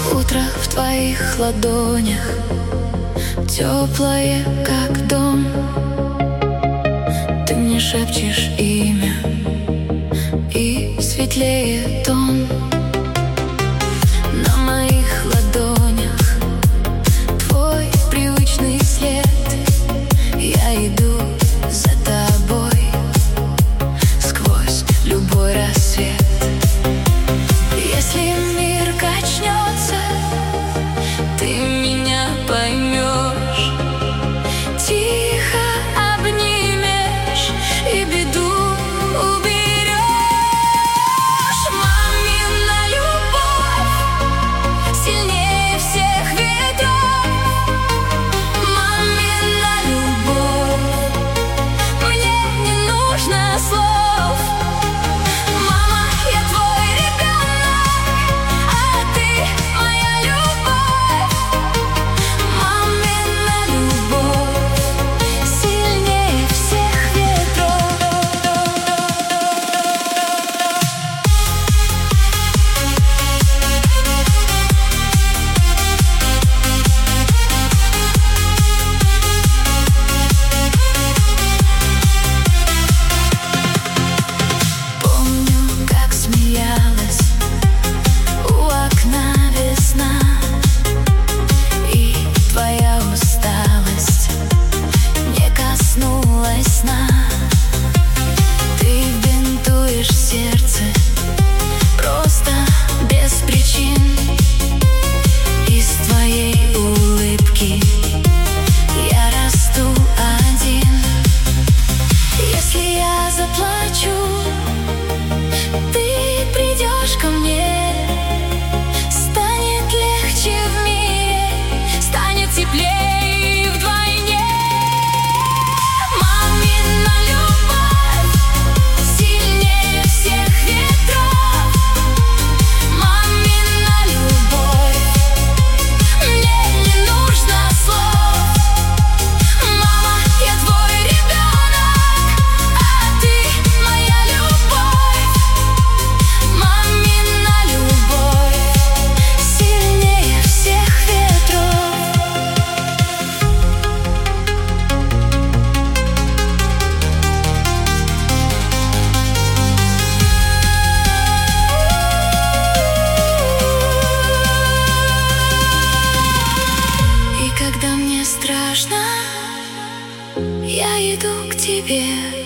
Утро в твоих ладонях, теплое, как дом. Ты мне шепчешь имя, и светлее тон. На моих ладонях твой привычный след. Я иду за тобой сквозь любой рассвет. Если мир качнется, ты меня поймешь, тихо обнимешь и беду уберешь. Мамина любовь сильнее всех ветров. Мамина любовь, мне не нужно слов. Мама, я твой ребенок, а ты моя любовь. Мамина любовь сильнее всех ветров. Помню, как смеялась у окна весна, и твоя усталость не коснулась сна. Ты бинтуешь сердце просто без причин. Из твоей улыбки я расту один. Если я заплачу, ты придешь ко мне. Станет легче в мире, станет теплее вдвойне. Мамина любовь сильнее всех ветров. Мамина любовь, мне не нужно слов. Мама, я твой ребенок, а ты моя любовь. Мамина любовь сильнее всех ветров. И когда мне страшно, я иду к тебе.